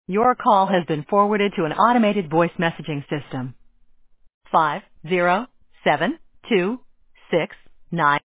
Your call has been forwarded to an automated voice messaging system. 507269